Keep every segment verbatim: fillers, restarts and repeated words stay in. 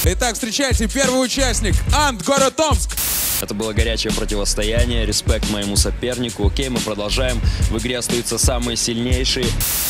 Итак, встречайте, первый участник, Ант, город Омск. Это было горячее противостояние, респект моему сопернику. Окей, мы продолжаем. В игре остаются самые сильнейшие.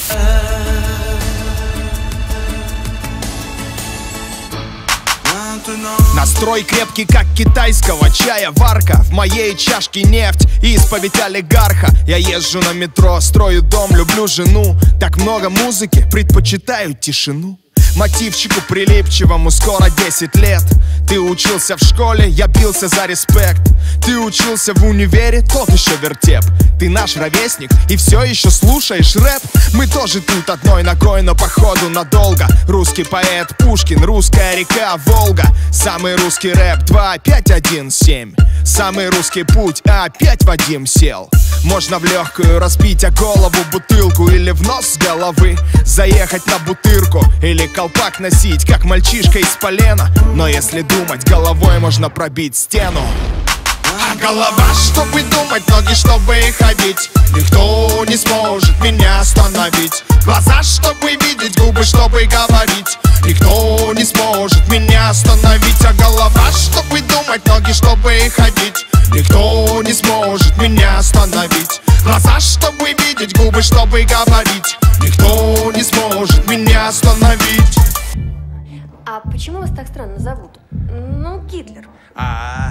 Настрой крепкий, как китайского чая варка. В моей чашке нефть и исповедь олигарха. Я езжу на метро, строю дом, люблю жену. Так много музыки, предпочитаю тишину. Мотивчику прилипчивому скоро десять лет. Ты учился в школе, я бился за респект. Ты учился в универе, тот еще вертеп. Ты наш ровесник и все еще слушаешь рэп. Мы тоже тут одной ногой, но походу надолго. Русский поэт Пушкин, русская река Волга. Самый русский рэп два пять один семь. Самый русский путь опять Вадим сел. Можно в легкую разбить о голову бутылку или в нос с головы заехать на бутырку или колпак носить, как мальчишка из полена. Но если думать, головой можно пробить стену. А голова, чтобы думать, ноги, чтобы ходить. Никто не сможет меня остановить. Глаза, чтобы видеть, губы, чтобы говорить. Никто не сможет меня остановить. А голова, чтобы думать, ноги, чтобы ходить. Никто не сможет меня остановить. Глаза, чтобы видеть, губы, чтобы говорить. Никто не сможет меня остановить. А почему вас так странно зовут? Ну, Гитлер. А,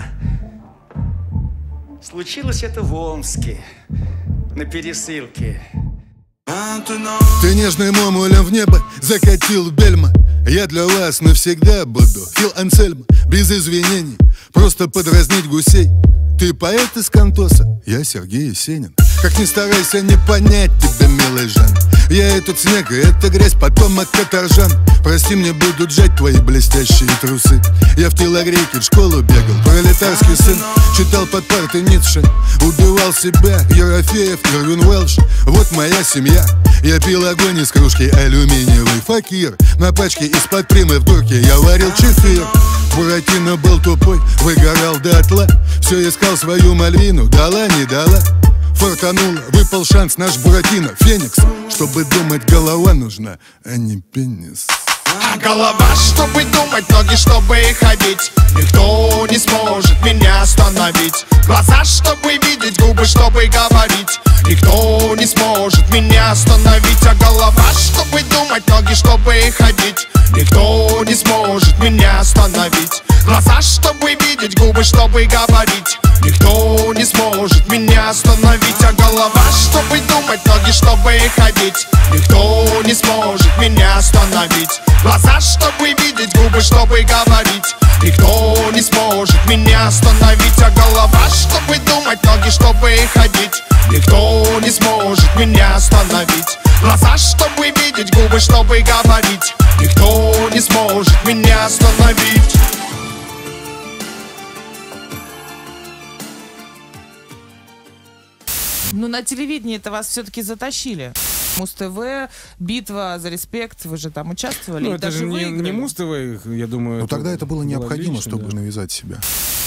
случилось это в Омске, на пересылке. Ты нежным мамулем в небо закатил бельма. Я для вас навсегда буду Фил Ансельм, без извинений, просто подразнить гусей. Ты поэт из Кантоса, я Сергей Есенин. Как ни старайся не понять тебя, милый Жан. Я этот снег, и эта грязь, потомок каторжан. Прости, мне будут жать твои блестящие трусы. Я в телогрейке в школу бегал, пролетарский сын. Читал под партой Ницше, убивал себя. Ерофеев, Ирвин Уэлш, вот моя семья. Я пил огонь из кружки алюминиевый. Факир, на пачке из-под примы в дурке я варил чефир. Буратино был тупой, выгорал дотла. Все искал свою Мальвину, дала, не дала. Фортануло, выпал шанс, наш Буратино, Феникс. Чтобы думать, голова нужна, а не пенис. А голова, чтобы думать, ноги, чтобы ходить. Никто не сможет меня остановить. Глаза, чтобы видеть, губы, чтобы говорить. Никто не сможет меня остановить. А голова, чтобы думать, ноги, чтобы ходить. Никто не сможет меня остановить. Глаза, чтобы видеть, губы, чтобы говорить. Никто не сможет меня остановить. А голова, чтобы думать, ноги, чтобы ходить. Никто не сможет меня остановить. Глаза, чтобы видеть, губы, чтобы говорить. Никто не сможет меня остановить. А голова, чтобы думать, ноги, чтобы ходить. Никто не сможет меня остановить. Глаза, чтобы видеть, губы, чтобы говорить. Никто не сможет меня остановить. Ну, на телевидении-то вас все-таки затащили. Муз-ТВ, битва за респект, вы же там участвовали. Ну, и это даже же не, не выиграли. Муз-ТВ, я думаю. Но тогда это было необходимо, отлично, чтобы да. навязать себя.